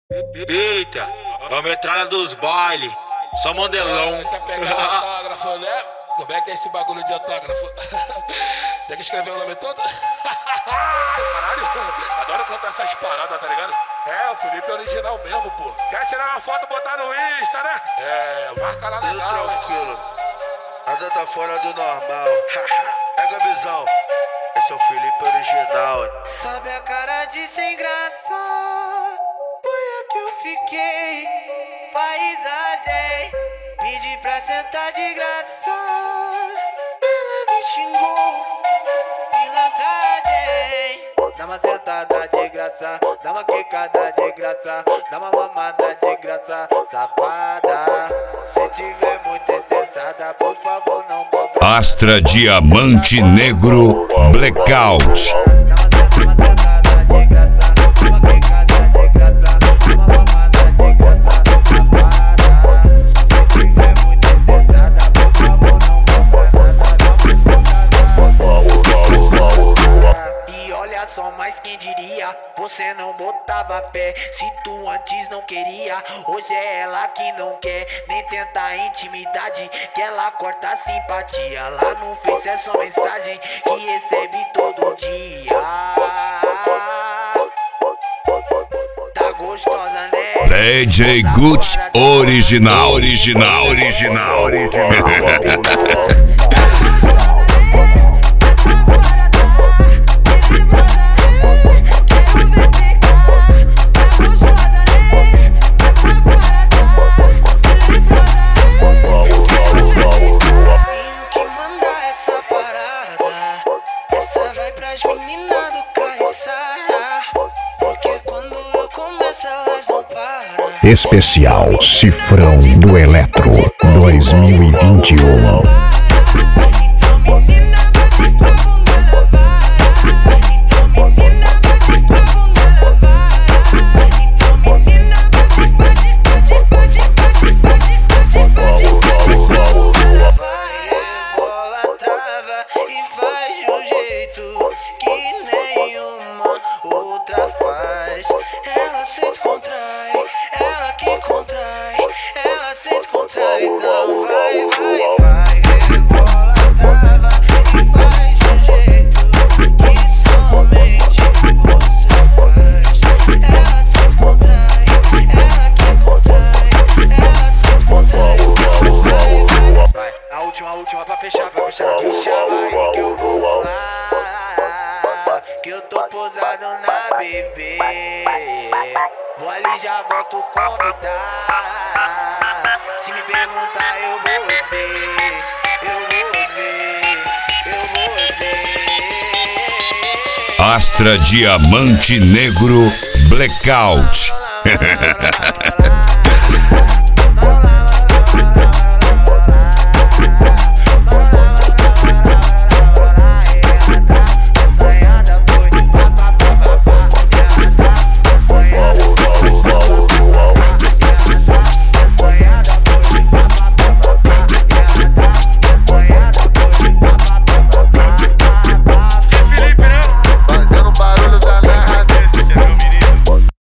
Eita, é a metralha dos baile, só modelão. Quer pegar o autógrafo, né? Como é que é esse bagulho de autógrafo? Tem que escrever o nome todo? Caralho, adoro cantar essas paradas, tá ligado? É, o Felipe é original mesmo, pô. Quer tirar uma foto e botar no Insta, né? É, marca lá Tudo legal. tranquilo, nada tá fora do normal. Pega a visão, esse é o Felipe original. Sabe a cara de sem graça? Foi a que eu fiquei. Paisagem, pedi pra sentar de graça. Ela me xingou, pilantragem. Dá uma sentada de graça, dá uma quicada de graça, dá uma mamada de graça, safada. Se tiver muito estressada, por favor não bota. Astra Diamante Negro Blackout. Dá uma sentada de graça, dá uma quicada de graça, dá uma mamada de graça, safada. Se tiver muito estressada, por favor não bota nada. E olha só, mas quem diria, você não botava fé. Se tu antes não queria, hoje é ela que não quer nem tentar intimidade, que ela corta a simpatia. Lá no Face é só mensagem que recebe todo dia. Tá gostosa, né? DJ Gucci original. Essa vai pras meninas do Caiçara, porque quando eu começo elas não param. Especial Cifrão do Eletro 2021. Então menina bate com a bunda na vara. Então menina bate com a bunda na vara. Então menina bate com a bola trava e faz de um jeito que nenhuma outra faz. Ela sente contrai, ela que contrai, ela sente contrai. Então vai, rebola trava e faz de um jeito que somente você faz. Ela sente contrai, ela que contrai, ela sente contrai. Então vai. A última pra fechar. Deixa aí que eu vou lá, que eu tô posado na bebê. Vou ali já volto convidar. Se me perguntar eu vou ver, eu vou ver. Astra Diamante Negro Blackout.